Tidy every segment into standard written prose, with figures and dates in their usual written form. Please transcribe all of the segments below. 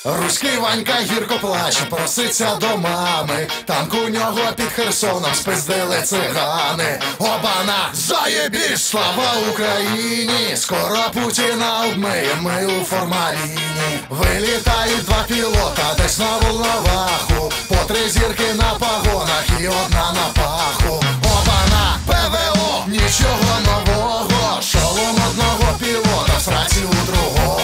Руський Ванька гірко плаче, проситься до мами. Танк у нього під Херсоном спиздили цигани. Обана, заєбісь, слава Україні! Скоро Путіна обмиєм ми у формаліні. Вилітають два пілота десь на Волноваху, по 3 зірки на погонах і одна на паху. Обана, ПВО, нічого нового, шолом одного пілота в сраці у другого.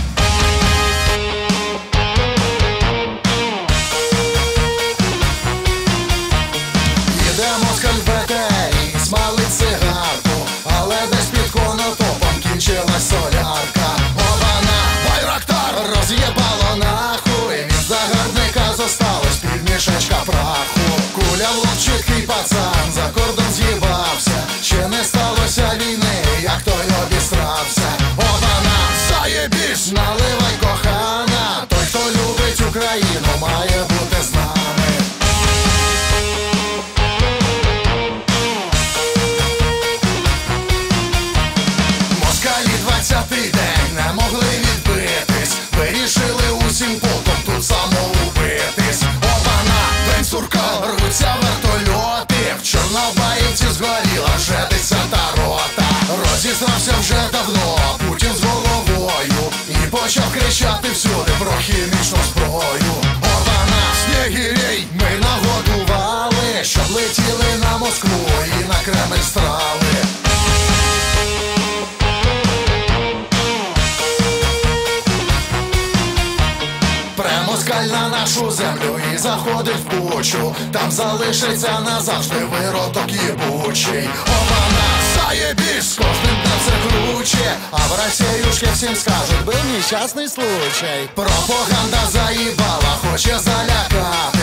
Москаль БТРі смалить цигарку, але десь під конотопом кінчилась солярка. Обана, Байрактар роз'єбало нахуй, від загарбника зосталось півмішечка праху. Куля в лоб, чіткий пацан, за кордон з'їбався. Ще не сталося війни, як той обістрався. Обана, заєбісь, наливай кохана, той, хто любить Україну, має бути з нами. День не могли відбитись, вирішили усім полком тут самоубитись. Обана, день сурка, рвуться вертольоти, в Чорнобаївці згоріла вже 10-та рота. Розісрався вже давно Путін з головою і почав кричати всюди про хімічну зброю. Обана, снігирей ми нагодували, щоб летіли на Москву і на Кремль страли. Москаль на нашу землю і заходить в Бучу, там залишиться назавжди виродок єбучий. Обана, заєбісь, кожним днем все круче, а в Росіюшки всім скажуть, був нещасний случай. Пропаганда заїбала, хоче залякати,